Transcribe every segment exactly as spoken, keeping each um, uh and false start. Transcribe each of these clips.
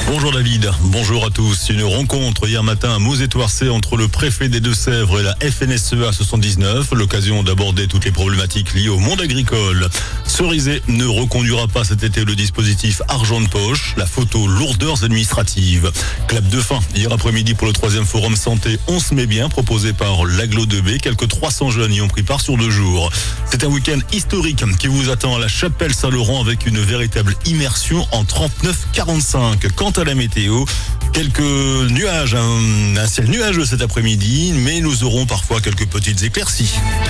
Bonjour David, bonjour à tous. Une rencontre hier matin à Mauzé-Thouarcey entre le préfet des Deux-Sèvres et la F N S E A soixante-dix-neuf. L'occasion d'aborder toutes les problématiques liées au monde agricole. Cerizay ne reconduira pas cet été le dispositif argent de poche, la photo lourdeurs administratives. Clap de fin hier après-midi pour le troisième forum santé On se met bien proposé par l'Aglo deux B. Quelques trois cents jeunes y ont pris part sur deux jours. C'est un week-end historique qui vous attend à la Chapelle Saint-Laurent avec une véritable immersion en trente-neuf quarante-cinq. Quant à la météo, quelques nuages, un, un ciel nuageux cet après-midi, mais nous aurons parfois quelques petites éclaircies.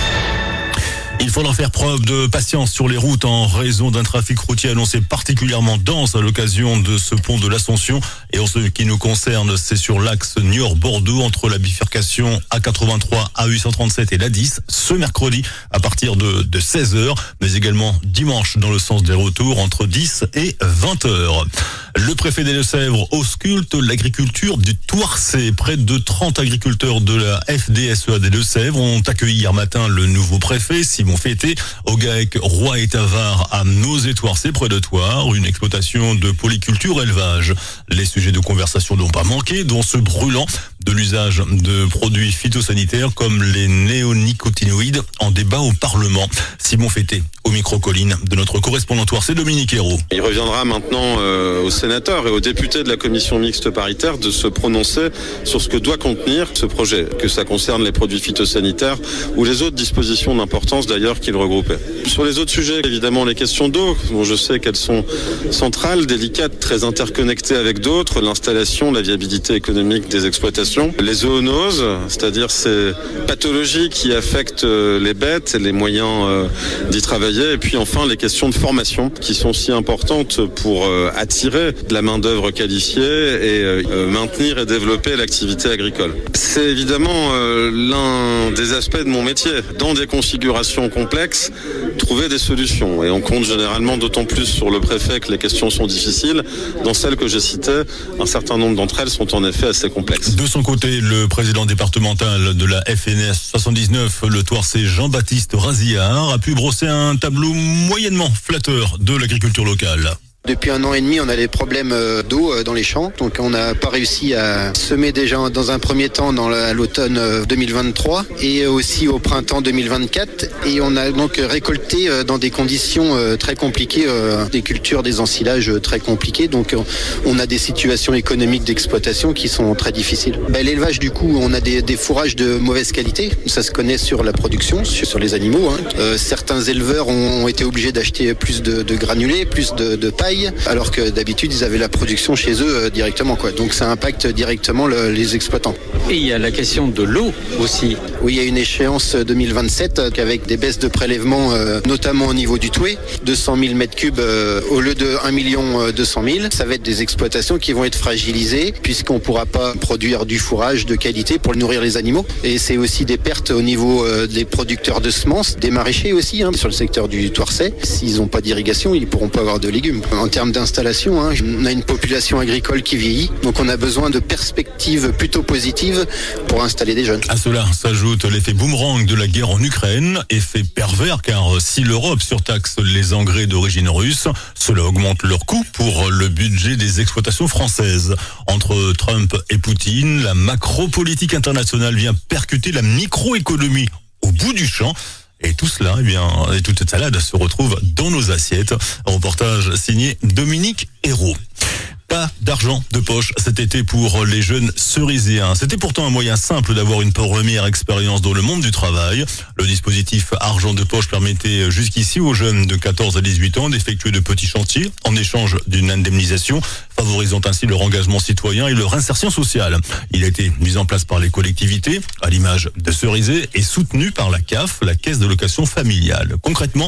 Il faudra faire preuve de patience sur les routes en raison d'un trafic routier annoncé particulièrement dense à l'occasion de ce pont de l'Ascension. Et en ce qui nous concerne, c'est sur l'axe Niort-Bordeaux entre la bifurcation A quatre-vingt-trois, A huit cent trente-sept et l'A dix ce mercredi à partir de, de seize heures, mais également dimanche dans le sens des retours entre dix et vingt heures. Le préfet des Deux-Sèvres ausculte l'agriculture du Thouarcey. Près de trente agriculteurs de la F D S E A des Deux-Sèvres ont accueilli hier matin le nouveau préfet, Simon Fété, au GAEC Roi et Tavard à Mauzé-Thouarcey, près de Thouars, une exploitation de polyculture élevage. Les sujets de conversation n'ont pas manqué, dont ceux brûlants de l'usage de produits phytosanitaires comme les néonicotinoïdes en débat au Parlement. Simon Fété, au micro-colline de notre correspondant Thouarcey, Dominique Hérault. Il reviendra maintenant euh, aux sénateurs et aux députés de la commission mixte paritaire de se prononcer sur ce que doit contenir ce projet, que ça concerne les produits phytosanitaires ou les autres dispositions d'importance d'ailleurs qu'il regroupait. Sur les autres sujets, évidemment les questions d'eau, dont je sais qu'elles sont centrales, délicates, très interconnectées avec d'autres, l'installation, la viabilité économique des exploitations, les zoonoses, c'est-à-dire ces pathologies qui affectent les bêtes et les moyens d'y travailler, et puis enfin les questions de formation qui sont si importantes pour attirer de la main-d'œuvre qualifiée et maintenir et développer l'activité agricole. C'est évidemment l'un des aspects de mon métier. Dans des configurations complexes, trouver des solutions. Et on compte généralement d'autant plus sur le préfet que les questions sont difficiles. Dans celles que j'ai citées, un certain nombre d'entre elles sont en effet assez complexes. De son côté, le président départemental de la F N S soixante-dix-neuf, le Thouarcey Jean-Baptiste Razillard, a pu brosser un tableau moyennement flatteur de l'agriculture locale. Depuis un an et demi, on a des problèmes d'eau dans les champs. Donc on n'a pas réussi à semer déjà dans un premier temps dans l'automne deux mille vingt-trois et aussi au printemps deux mille vingt-quatre. Et on a donc récolté dans des conditions très compliquées, des cultures, des ensilages très compliqués. Donc on a des situations économiques d'exploitation qui sont très difficiles. Ben, l'élevage, du coup, on a des, des fourrages de mauvaise qualité. Ça se connaît sur la production, sur les animaux. Hein. Euh, certains éleveurs ont, ont été obligés d'acheter plus de, de granulés, plus de, de paille, alors que d'habitude ils avaient la production chez eux euh, directement quoi. Donc ça impacte directement le, les exploitants. Et il y a la question de l'eau aussi. Oui, il y a une échéance deux mille vingt-sept euh, avec des baisses de prélèvement euh, notamment au niveau du Touet, deux cent mille mètres cubes euh, au lieu de un million deux cent mille. Ça va être des exploitations qui vont être fragilisées puisqu'on ne pourra pas produire du fourrage de qualité pour nourrir les animaux. Et c'est aussi des pertes au niveau euh, des producteurs de semences, des maraîchers aussi hein, sur le secteur du Thouarcey. S'ils n'ont pas d'irrigation, ils ne pourront pas avoir de légumes. En termes d'installation, hein, on a une population agricole qui vieillit, donc on a besoin de perspectives plutôt positives pour installer des jeunes. À cela s'ajoute l'effet boomerang de la guerre en Ukraine, effet pervers car si l'Europe surtaxe les engrais d'origine russe, cela augmente leur coût pour le budget des exploitations françaises. Entre Trump et Poutine, la macro-politique internationale vient percuter la microéconomie au bout du champ. Et tout cela, eh bien, et toute cette salade se retrouve dans nos assiettes. Un reportage signé Dominique Hérault. Pas d'argent de poche cet été pour les jeunes cerisiens. C'était pourtant un moyen simple d'avoir une première expérience dans le monde du travail. Le dispositif argent de poche permettait jusqu'ici aux jeunes de quatorze à dix-huit ans d'effectuer de petits chantiers en échange d'une indemnisation, favorisant ainsi leur engagement citoyen et leur insertion sociale. Il a été mis en place par les collectivités, à l'image de Cerizay, et soutenu par la C A F, la Caisse d'allocation familiale. Concrètement,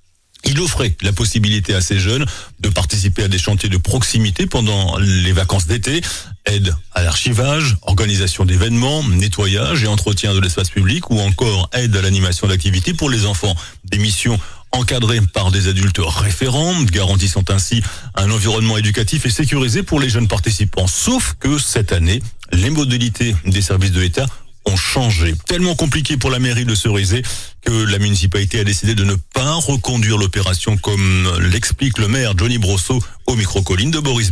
il offrait la possibilité à ces jeunes de participer à des chantiers de proximité pendant les vacances d'été, aide à l'archivage, organisation d'événements, nettoyage et entretien de l'espace public ou encore aide à l'animation d'activités pour les enfants. Des missions encadrées par des adultes référents, garantissant ainsi un environnement éducatif et sécurisé pour les jeunes participants. Sauf que cette année, les modalités des services de l'État ont changé. Tellement compliqué pour la mairie de Cerizay que la municipalité a décidé de ne pas reconduire l'opération comme l'explique le maire Johnny Brosseau au micro-colline de Boris Blais.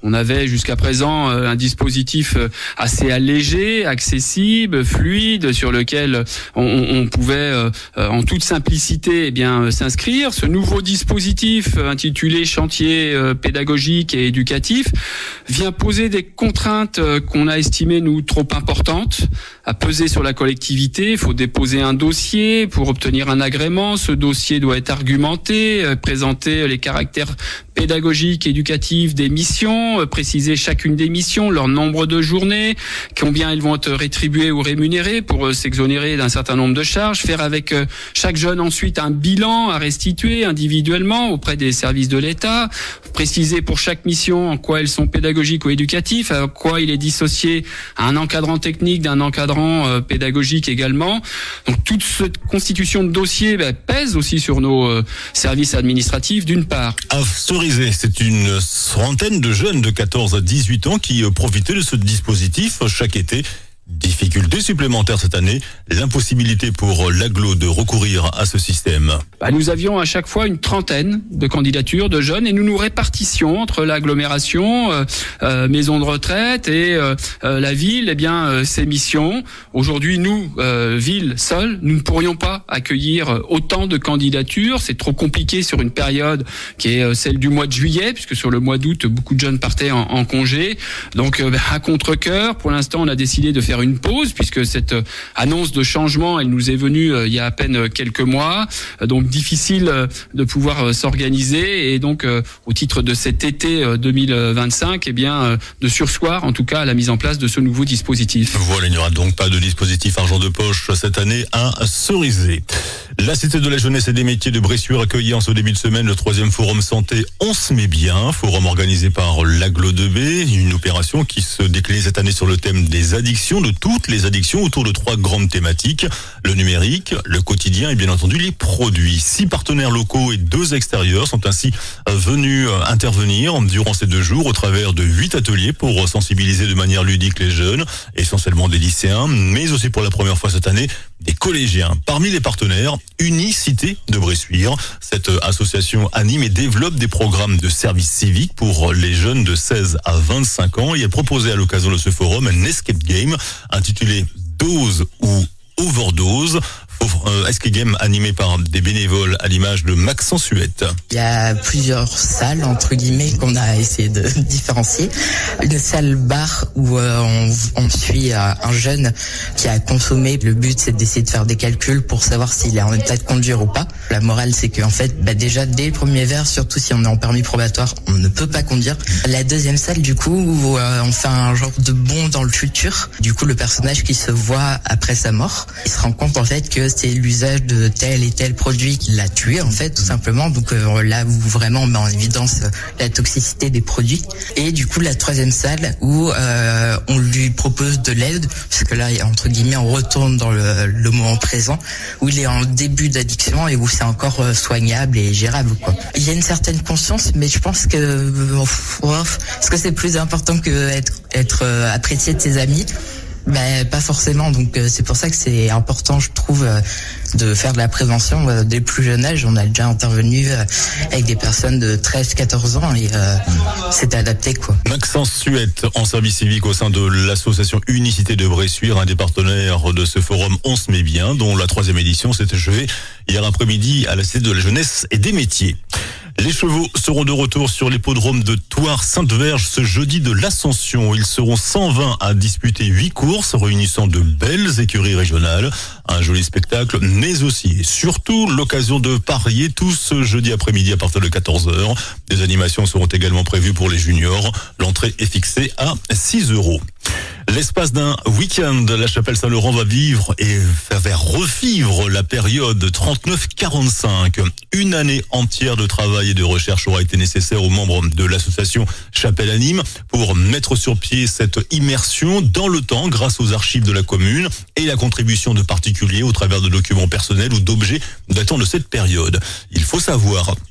On avait jusqu'à présent un dispositif assez allégé, accessible, fluide, sur lequel on, on pouvait en toute simplicité eh bien s'inscrire. Ce nouveau dispositif intitulé chantier pédagogique et éducatif vient poser des contraintes qu'on a estimées nous trop importantes à peser sur la collectivité. Il faut déposer un dossier pour obtenir un agrément. Ce dossier doit être argumenté, présenter les caractères pédagogiques, éducatifs des missions, préciser chacune des missions, leur nombre de journées, combien elles vont être rétribuées ou rémunérées pour s'exonérer d'un certain nombre de charges, faire avec chaque jeune ensuite un bilan à restituer individuellement auprès des services de l'État, préciser pour chaque mission en quoi elles sont pédagogiques ou éducatifs, à quoi il est dissocié à un encadrant technique d'un encadrant euh, pédagogique également. Donc toute cette constitution de dossier bah, pèse aussi sur nos euh, services administratifs d'une part. À Cerizay, c'est une centaine de jeunes de quatorze à dix-huit ans qui euh, profitaient de ce dispositif chaque été. Difficulté supplémentaire cette année, l'impossibilité pour l'agglo de recourir à ce système. Bah, nous avions à chaque fois une trentaine de candidatures de jeunes et nous nous répartissions entre l'agglomération, euh, euh, maison de retraite et euh, euh, la ville, eh bien euh, ces missions. Aujourd'hui, nous, euh, ville seule, nous ne pourrions pas accueillir autant de candidatures. C'est trop compliqué sur une période qui est celle du mois de juillet, puisque sur le mois d'août, beaucoup de jeunes partaient en, en congé. Donc, euh, à contre-cœur, pour l'instant, on a décidé de faire une pause puisque cette annonce de changement, elle nous est venue euh, il y a à peine quelques mois, euh, donc difficile euh, de pouvoir euh, s'organiser et donc euh, au titre de cet été euh, deux mille vingt-cinq, eh bien euh, de surseoir en tout cas à la mise en place de ce nouveau dispositif. Voilà, il n'y aura donc pas de dispositif argent de poche cette année à Cerizay. La Cité de la Jeunesse et des Métiers de Bressuire accueillit en ce début de semaine le troisième forum santé On se met bien, forum organisé par l'Agglo deux B, une opération qui se décline cette année sur le thème des addictions, de toutes les addictions autour de trois grandes thématiques, le numérique, le quotidien et bien entendu les produits. Six partenaires locaux et deux extérieurs sont ainsi venus intervenir durant ces deux jours au travers de huit ateliers pour sensibiliser de manière ludique les jeunes, essentiellement des lycéens, mais aussi pour la première fois cette année des collégiens. Parmi les partenaires, Unicité de Bressuire. Cette association anime et développe des programmes de service civique pour les jeunes de seize à vingt-cinq ans et a proposé à l'occasion de ce forum un escape game intitulé Dose ou Overdose. Euh, escape game animé par des bénévoles à l'image de Maxence Huette. Il y a plusieurs salles entre guillemets qu'on a essayé de différencier. Une salle bar où euh, on, on suit euh, un jeune qui a consommé. Le but c'est d'essayer de faire des calculs pour savoir s'il est en état de conduire ou pas. La morale c'est qu'en fait bah, déjà dès le premier verre, surtout si on est en permis probatoire, on ne peut pas conduire. La deuxième salle du coup où euh, on fait un genre de bond dans le futur. Du coup le personnage qui se voit après sa mort, il se rend compte en fait que c'est l'usage de tel et tel produit qui l'a tué en fait tout simplement. Donc euh, là où vraiment on met en évidence euh, la toxicité des produits. Et du coup la troisième salle où euh, on lui propose de l'aide, parce que là entre guillemets on retourne dans le, le moment présent où il est en début d'addiction et où c'est encore euh, soignable et gérable quoi. Il y a une certaine conscience, mais je pense que euh, est-ce que c'est plus important que être, être euh, apprécié de ses amis? Ben pas forcément, donc euh, c'est pour ça que c'est important je trouve euh, de faire de la prévention euh, dès le plus jeune âge. On a déjà intervenu euh, avec des personnes de treize quatorze ans et euh, c'est adapté quoi. Maxence Suette en service civique au sein de l'association Unicité de Bressuire, un des partenaires de ce forum On se met bien, dont la troisième édition s'est achevée hier après-midi à la Cité de la Jeunesse et des Métiers. Les chevaux seront de retour sur l'hippodrome de Thouars-Sainte-Verge ce jeudi de l'Ascension. Ils seront cent vingt à disputer huit courses réunissant de belles écuries régionales. Un joli spectacle, mais aussi et surtout l'occasion de parier tout ce jeudi après-midi à partir de quatorze heures. Des animations seront également prévues pour les juniors. L'entrée est fixée à six euros. L'espace d'un week-end, la Chapelle Saint-Laurent va vivre et faire revivre la période trente-neuf quarante-cinq. Une année entière de travail et de recherche aura été nécessaire aux membres de l'association Chapelle Anime pour mettre sur pied cette immersion dans le temps grâce aux archives de la commune et la contribution de particuliers au travers de documents personnels ou d'objets datant de cette période. Il faut savoir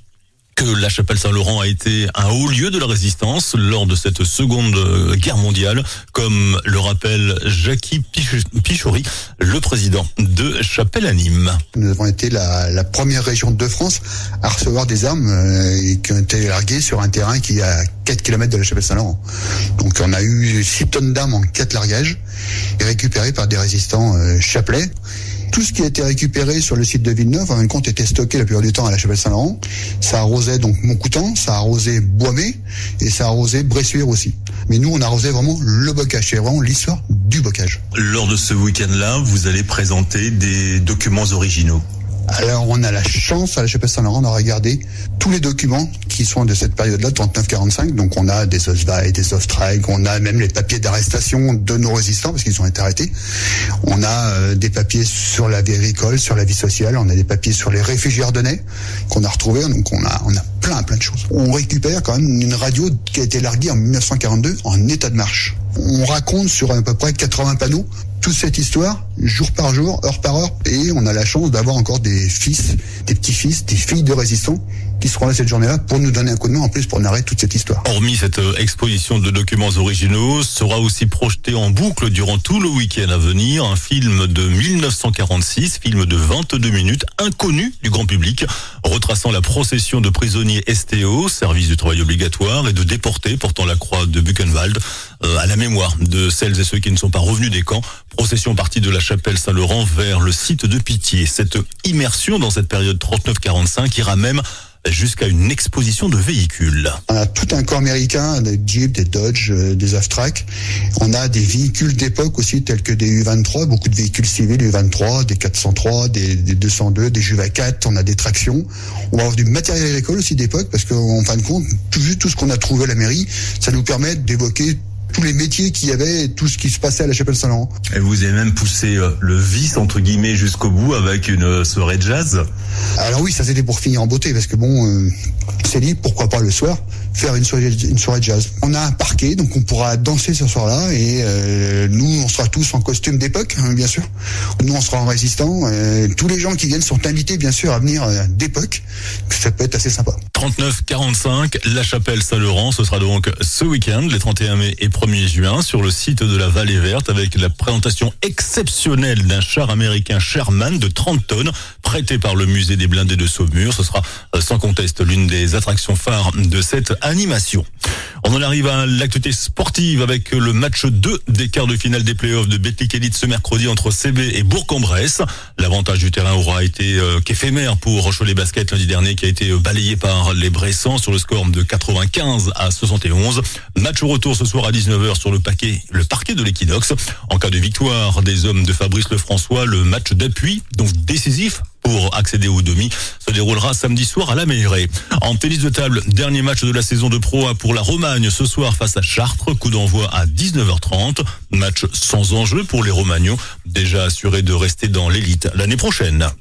que la chapelle Saint-Laurent a été un haut lieu de la résistance lors de cette seconde guerre mondiale, comme le rappelle Jackie Pichori, le président de Chapelle à Nîmes. Nous avons été la, la première région de France à recevoir des armes euh, qui ont été larguées sur un terrain qui est à quatre kilomètres de la chapelle Saint-Laurent. Donc on a eu six tonnes d'armes en quatre largages et récupérées par des résistants euh, chapelais. Tout ce qui a été récupéré sur le site de Villeneuve, en fin de compte, était stocké la plupart du temps à la chapelle Saint-Laurent. Ça arrosait donc Montcoutan, ça arrosait Boismé et ça arrosait Bressuire aussi. Mais nous, on arrosait vraiment le bocage. C'est vraiment l'histoire du bocage. Lors de ce week-end-là, vous allez présenter des documents originaux. Alors, on a la chance, à la chapelle Saint-Laurent, de regarder tous les documents qui sont de cette période-là, trente-neuf quarante-cinq. Donc, on a des Oswald, des Ostrike, on a même les papiers d'arrestation de nos résistants, parce qu'ils ont été arrêtés. On a euh, des papiers sur la vie agricole, sur la vie sociale. On a des papiers sur les réfugiés ardennais qu'on a retrouvés. Donc, on a, on a plein, plein de choses. On récupère quand même une radio qui a été larguée en dix-neuf cent quarante-deux en état de marche. On raconte sur à peu près quatre-vingts panneaux toute cette histoire, jour par jour, heure par heure, et on a la chance d'avoir encore des fils, des petits-fils, des filles de résistants qui seront là cette journée-là pour nous donner un coup de main en plus pour narrer toute cette histoire. Hormis cette exposition de documents originaux, sera aussi projeté en boucle durant tout le week-end à venir un film de mille neuf cent quarante-six, film de vingt-deux minutes, inconnu du grand public, retraçant la procession de prisonniers S T O, service du travail obligatoire, et de déportés portant la croix de Buchenwald, euh, à la mémoire de celles et ceux qui ne sont pas revenus des camps. Procession partie de la chapelle Saint-Laurent vers le site de Pithiez. Cette immersion dans cette période trente-neuf quarante-cinq ira même jusqu'à une exposition de véhicules. On a tout un corps américain, des Jeep, des Dodge, euh, des Off-Track. On a des véhicules d'époque aussi, tels que des U vingt-trois, beaucoup de véhicules civils, U vingt-trois, des quatre cent trois, des, des deux cent deux, des Juva quatre, on a des tractions. On va avoir du matériel agricole aussi d'époque, parce qu'en fin de compte, tout, tout ce qu'on a trouvé à la mairie, ça nous permet d'évoquer tous les métiers qu'il y avait, tout ce qui se passait à la chapelle Saint-Laurent. Et vous avez même poussé euh, le vice, entre guillemets, jusqu'au bout avec une euh, soirée de jazz. Alors oui, ça c'était pour finir en beauté, parce que bon, euh, c'est libre, pourquoi pas le soir, faire une soirée, une soirée de jazz. On a un parquet, donc on pourra danser ce soir-là, et euh, nous, on sera tous en costume d'époque, hein, bien sûr. Nous, on sera en résistant. Euh, tous les gens qui viennent sont invités, bien sûr, à venir euh, d'époque. Ça peut être assez sympa. trente-neuf quarante-cinq, la chapelle Saint-Laurent, ce sera donc ce week-end, les trente et un mai et premier juin, sur le site de la Vallée Verte, avec la présentation exceptionnelle d'un char américain Sherman de trente tonnes, prêté par le musée des blindés de Saumur. Ce sera sans conteste l'une des attractions phares de cette animation. On en arrive à l'actualité sportive avec le match deux des quarts de finale des playoffs de Betclic Elite ce mercredi entre C B et Bourg-en-Bresse. L'avantage du terrain aura été euh, qu'éphémère pour Cholet Basket lundi dernier, qui a été balayé par les Bressans sur le score de quatre-vingt-quinze à soixante et onze. Match retour ce soir à dix-neuf heures sur le parquet, le parquet de l'Equinox. En cas de victoire des hommes de Fabrice Lefrançois, le match d'appui, donc décisif pour accéder au demi, se déroulera samedi soir à la Meilleray. En tennis de table, dernier match de la saison de Pro A pour la Romagne ce soir face à Chartres, coup d'envoi à dix-neuf heures trente. Match sans enjeu pour les Romagnons, déjà assurés de rester dans l'élite l'année prochaine.